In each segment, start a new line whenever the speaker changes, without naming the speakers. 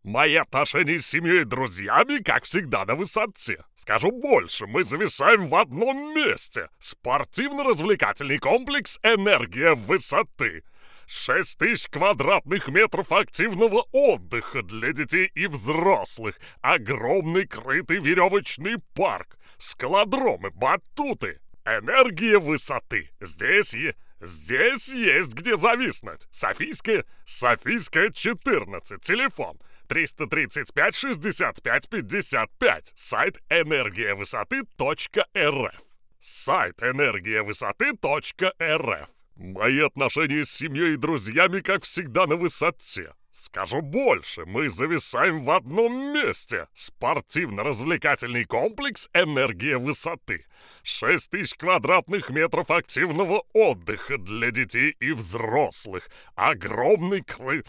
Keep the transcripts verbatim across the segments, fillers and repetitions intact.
Мои отношения с семьей и друзьями, как всегда, на высоте. Скажу больше, мы зависаем в одном месте. Спортивно-развлекательный комплекс «Энергия высоты». Шесть тысяч квадратных метров активного отдыха для детей и взрослых. Огромный крытый веревочный парк. Скалодромы, батуты. Энергия высоты. Здесь и... Здесь есть где зависнуть. Софийская, Софийская, четырнадцать. Телефон триста тридцать пять шестьдесят пять пятьдесят пять. Сайт энергия высоты точка эр эф. Сайт энергия высоты точка эр эф. Мои отношения с семьей и друзьями, как всегда, на высоте. Скажу больше, мы зависаем в одном месте. Спортивно-развлекательный комплекс «Энергия высоты». Шесть тысяч квадратных метров активного отдыха для детей и взрослых. Огромный кры...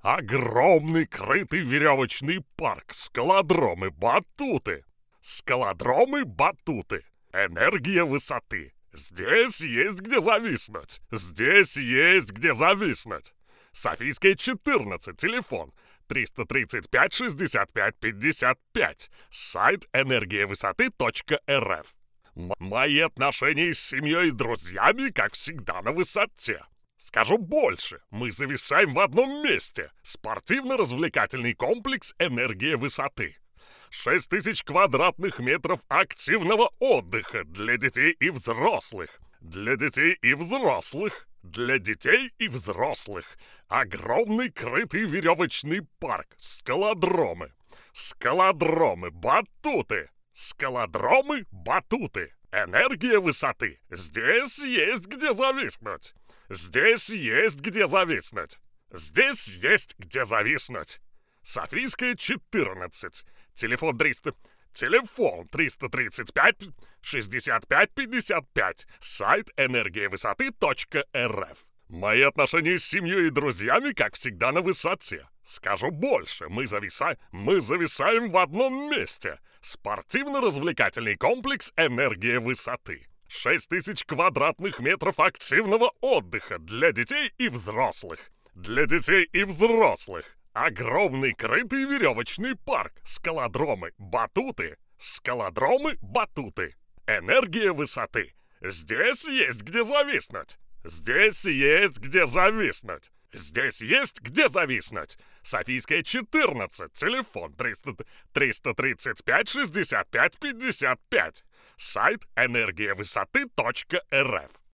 Огромный крытый веревочный парк. Скалодромы, батуты. Скалодромы, батуты. Энергия высоты. Здесь есть где зависнуть. Здесь есть где зависнуть. Софийская, четырнадцать. Телефон триста тридцать пять шестьдесят пять пятьдесят пять. Сайт энергия высоты точка эр эф. М- мои отношения с семьей и друзьями, как всегда, на высоте. Скажу больше, мы зависаем в одном месте. Спортивно-развлекательный комплекс «Энергия высоты». Шесть тысяч квадратных метров активного отдыха для детей и взрослых. Для детей и взрослых. Для детей и взрослых. Огромный крытый веревочный парк. Скалодромы. Скалодромы, батуты. Скалодромы, батуты. Энергия высоты. Здесь есть где зависнуть. Здесь есть где зависнуть. Здесь есть где зависнуть. Софийская, четырнадцать. Телефон триста... Телефон триста тридцать пять шестьдесят пять пятьдесят пять. Сайт энергия высоты точка эр эф. Мои отношения с семьей и друзьями, как всегда, на высоте. Скажу больше, мы зависаем, мы зависаем в одном месте. Спортивно-развлекательный комплекс «Энергия высоты». Шесть тысяч квадратных метров активного отдыха для детей и взрослых. Для детей и взрослых. Огромный крытый веревочный парк. Скалодромы, батуты. Скалодромы, батуты. Энергия высоты. Здесь есть где зависнуть. Здесь есть где зависнуть. Здесь есть где зависнуть. Софийская, четырнадцать. Телефон триста, триста тридцать пять шестьдесят пять пятьдесят пять. Сайт энергия высоты точка эр эф.